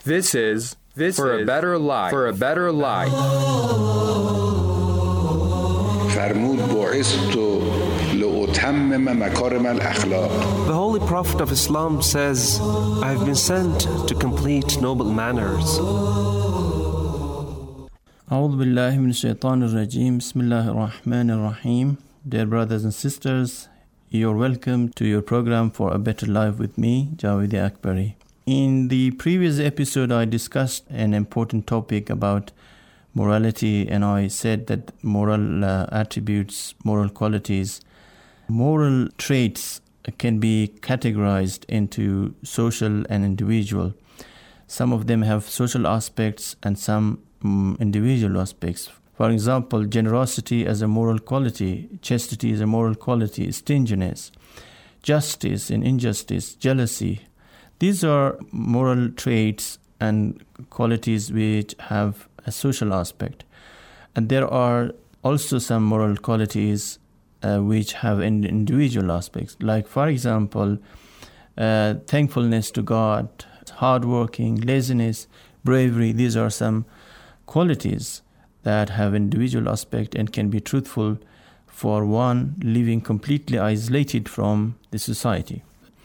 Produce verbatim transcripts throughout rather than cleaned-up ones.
This is this for is, a better life. For a better life. فرمود بعثت لأتمم مكارم الأخلاق. The Holy Prophet of Islam says, I have been sent to complete noble manners. أعوذ بالله من الشيطان الرجيم. بسم الله الرحمن الرحيم. Dear brothers and sisters, you're welcome to your program For a Better Life with me, Javed Akbari. In the previous episode, I discussed an important topic about morality, and I said that moral uh, attributes, moral qualities, moral traits can be categorized into social and individual. Some of them have social aspects and some um, individual aspects. For example, generosity as a moral quality, chastity as a moral quality, stinginess, justice and injustice, jealousy. These are moral traits and qualities which have a social aspect. And there are also some moral qualities uh, which have an individual aspects. Like, for example, uh, thankfulness to God, hardworking, laziness, bravery. These are some qualities that have individual aspect and can be truthful for one living completely isolated from the society.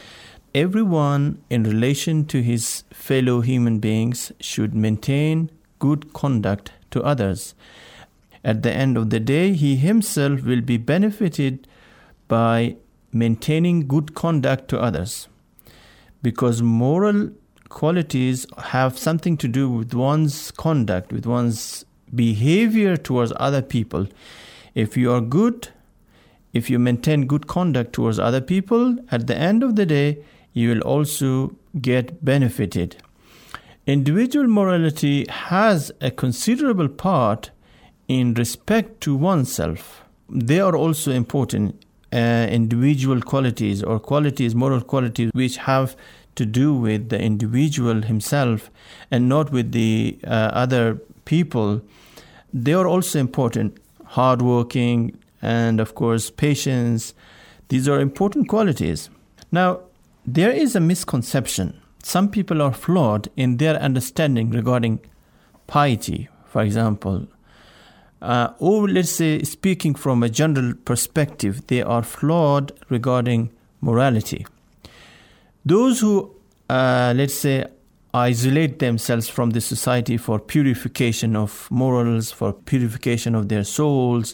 Everyone in relation to his fellow human beings should maintain good conduct to others. At the end of the day, he himself will be benefited by maintaining good conduct to others, because moral qualities have something to do with one's conduct, with one's behavior towards other people. If you are good, if you maintain good conduct towards other people, at the end of the day, you will also get benefited. Individual morality has a considerable part in respect to oneself. They are also important uh, individual qualities or qualities, moral qualities, which have to do with the individual himself and not with the uh, other people. They are also important. Hardworking and, of course, patience. These are important qualities. Now, there is a misconception. Some people are flawed in their understanding regarding piety, for example. Uh, or let's say, speaking from a general perspective, they are flawed regarding morality. Those who, uh, let's say, isolate themselves from the society for purification of morals, for purification of their souls,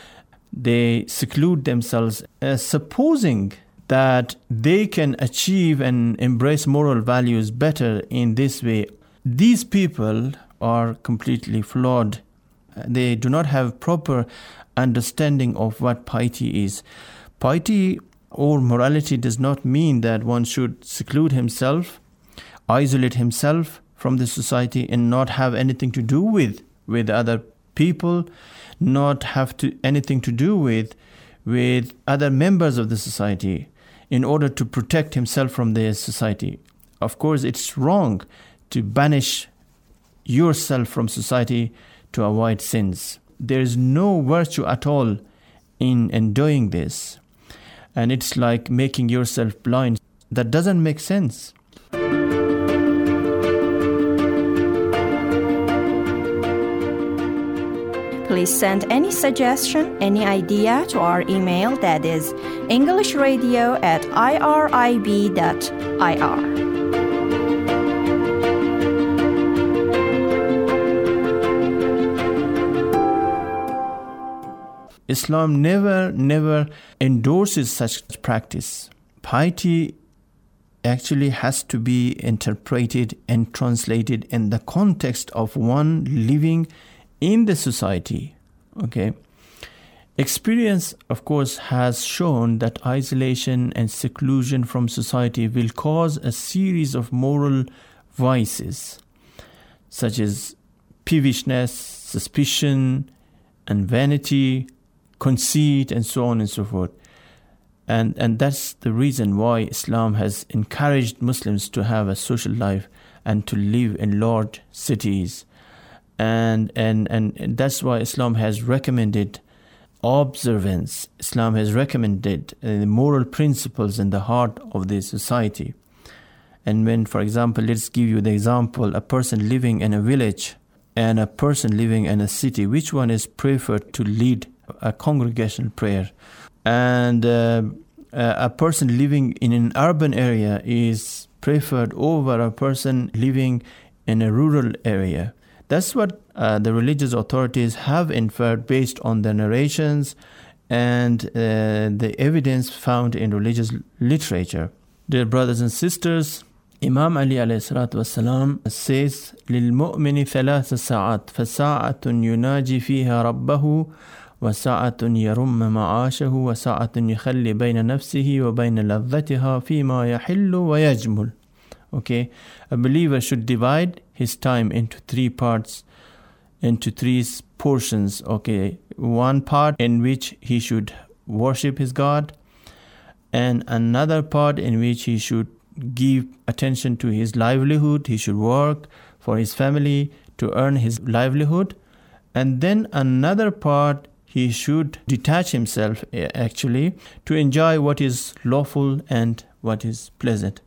they seclude themselves, uh, supposing that they can achieve and embrace moral values better in this way. These people are completely flawed. They do not have proper understanding of what piety is. Piety or morality does not mean that one should seclude himself, isolate himself from the society and not have anything to do with, with other people, not have to anything to do with, with other members of the society, in order to protect himself from the society. Of course, it's wrong to banish yourself from society to avoid sins. There is no virtue at all in, in doing this. And it's like making yourself blind. That doesn't make sense. Please send any suggestion, any idea to our email, that is englishradio at irib dot I R. Islam never, never endorses such practice. Piety actually has to be interpreted and translated in the context of one living in the society. Okay. Experience, of course, has shown that isolation and seclusion from society will cause a series of moral vices, such as peevishness, suspicion, and vanity, conceit, and so on and so forth. And and that's the reason why Islam has encouraged Muslims to have a social life and to live in large cities. And, and, and that's why Islam has recommended observance. Islam has recommended uh, the moral principles in the heart of the society. And when, for example, let's give you the example, a person living in a village and a person living in a city, which one is preferred to lead a congregational prayer? And uh, a person living in an urban area is preferred over a person living in a rural area. That's what uh, the religious authorities have inferred based on the narrations and uh, the evidence found in religious literature. Dear brothers and sisters, Imam Ali alayhi salatu wasalam says, لِلْمُؤْمِنِ ثَلَاثَ سَاعَاتٍ فَسَاعَةٌ يُنَاجِي فِيهَا رَبَّهُ وَسَاعَةٌ يَرُمَّ مَعَاشَهُ وَسَاعَةٌ يَخَلِّ بَيْنَ نَفْسِهِ وَبَيْنَ لَذَّتِهَا فِيمَا يَحِلُّ وَيَجْمُلُ. Okay, a believer should divide his time into three parts, into three portions. Okay, one part in which he should worship his God, and another part in which he should give attention to his livelihood. He should work for his family to earn his livelihood. And then another part, he should detach himself actually to enjoy what is lawful and what is pleasant.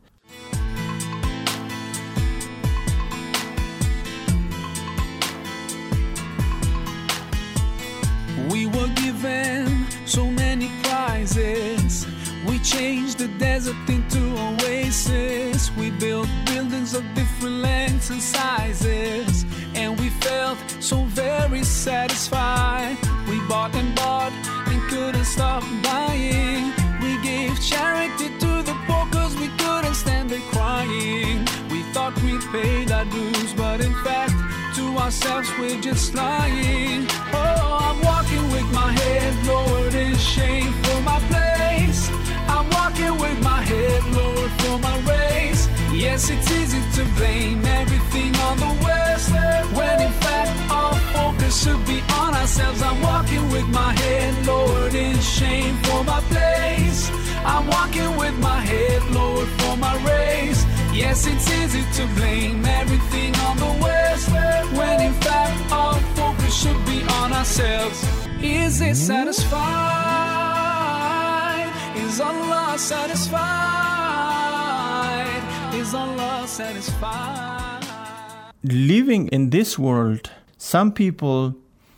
We were given so many prizes. We changed the desert into oasis. We built buildings of different lengths and sizes, and we felt so very satisfied. We bought and bought and couldn't stop buying. We gave charity to the poor cause we couldn't stand it crying. We thought we paid our dues, but in fact to ourselves we're just lying. Oh, I'm walking with my head lowered in shame for my place. I'm walking with my head lowered for my race. Yes, it's easy to blame everything on the West, when in fact our focus should be on ourselves. I'm walking with my head lowered in shame for my place. I'm walking with my head lowered for my race. Yes, it's easy to blame everything on the West, when in fact our focus should be on ourselves. Is it satisfied? Is Allah satisfied? Is Allah satisfied? Living in this world, some people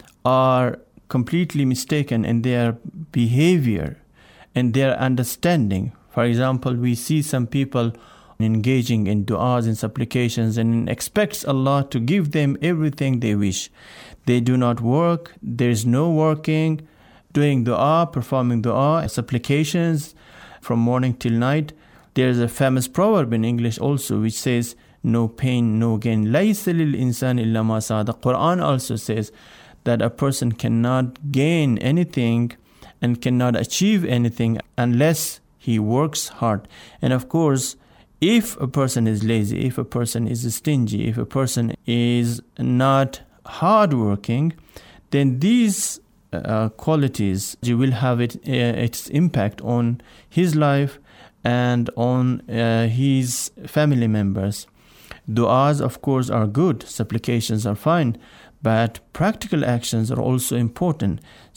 are completely mistaken in their behavior and their understanding. For example, we see some people engaging in du'as and supplications and expects Allah to give them everything they wish. They do not work, there is no working, doing dua, performing dua, supplications from morning till night. There is a famous proverb in English also which says, no pain, no gain. لَيْسَ لِلْإِنسَانِ إِلَّا مَا سَعَى. The Quran also says that a person cannot gain anything and cannot achieve anything unless he works hard. And of course, if a person is lazy, if a person is stingy, if a person is not hardworking, then these uh, qualities will have it, uh, its impact on his life and on uh, his family members. Du'as, of course, are good. Supplications are fine. But practical actions are also important.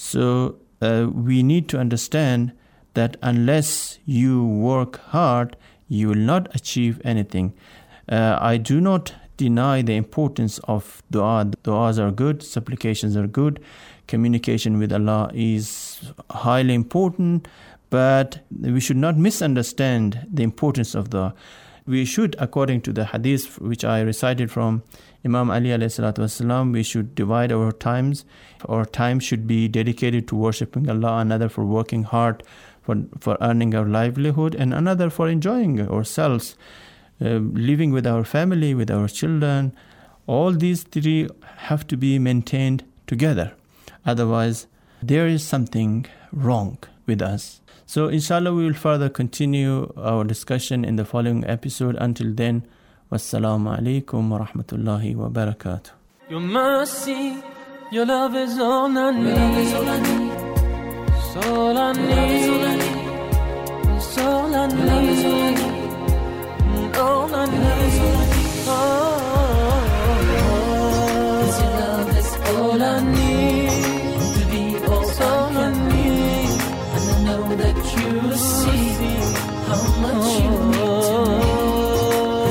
So uh, we need to understand that unless you work hard, you will not achieve anything. Uh, I do not deny the importance of dua. Duas are good, supplications are good, communication with Allah is highly important, but we should not misunderstand the importance of dua. We should, according to the hadith which I recited from Imam Ali alayhi salatu wasalam, we should divide our times. Our time should be dedicated to worshipping Allah, another for working hard, for, for earning our livelihood, and another for enjoying ourselves, uh, living with our family, with our children. All these three have to be maintained together. Otherwise, there is something wrong with us. So inshallah, we will further continue our discussion in the following episode. Until then, wassalamu alaikum wa rahmatullahi wa barakatuh. Your mercy, your love is all I need. All I need. It's all I need. It's all I need. All I need. Oh, your love is all I need to be all I need. And I know that you see how much you need to me.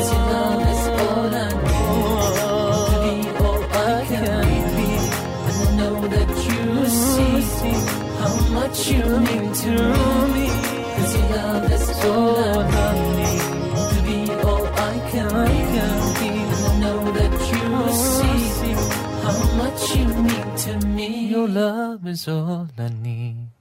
know that you see how much you mean to me. 'Cause your love is all I need to be all I can be. And I know that you see how much you mean to me. Your love is all I need.